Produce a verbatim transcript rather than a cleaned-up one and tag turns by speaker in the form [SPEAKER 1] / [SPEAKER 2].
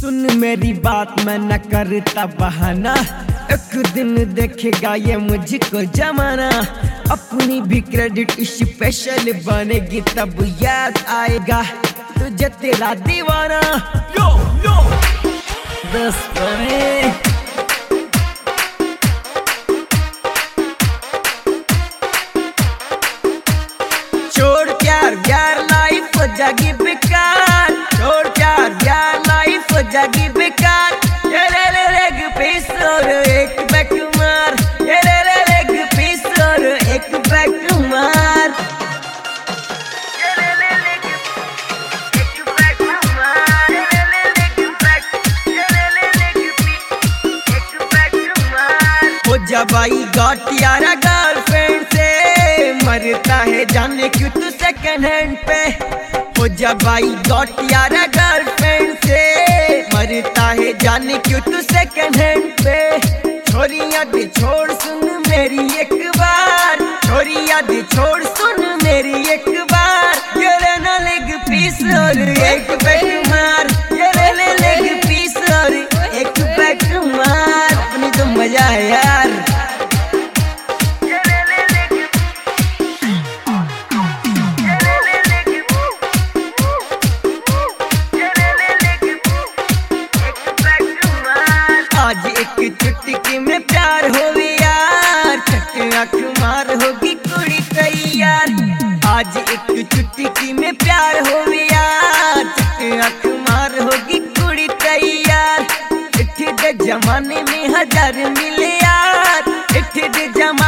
[SPEAKER 1] सुन मेरी बात, मैं न करता बहाना। एक दिन देखेगा ये मुझको जमाना। अपनी भी क्रेडिट स्पेशल बनेगी, तब याद आएगा तुझे तेरा दीवाना। यो यो दोस्त बने छोड़ प्यार प्यार लाइफ हो जाएगी बेकार। छोड़ प्यार प्यार लाइफ हो जाएगी बेकार। ये ले ले लेग पीस और एक बैक मार। ये ले ले लेग पीस और एक बैक मार। ये ले ले लेग एक बैक मार। ये ले ले लेग बैक। ये ले ले लेग पीस एक बैक मार। हो जा भाई गॉट यारा गर्लफ्रेंड से, मरता है जाने क्यों तू सेकंड हैंड पे। हो जा भाई गॉट यारा गर्लफ्रेंड से, मरता है जाने क्यों तू सेकंड हैंड पे। छोरी याद छोड़ सुन मेरी एक बार। छोरी याद छोड़ सुन मेरी एक बार। ये ले ना लेग पीस और एक बैक मार। ये ले ले लेग पीस और एक बैक मार। अपनी तो मजा है यार। आज एक चुटकी में प्यार हो यार, चट आँख मार होगी कुड़ी तैयार। आज एक चुटकी में प्यार हो यार, चट आँख मार होगी कुड़ी तैयार। इठे दे जमाने में हजार मिले यार। इठे दे जमाने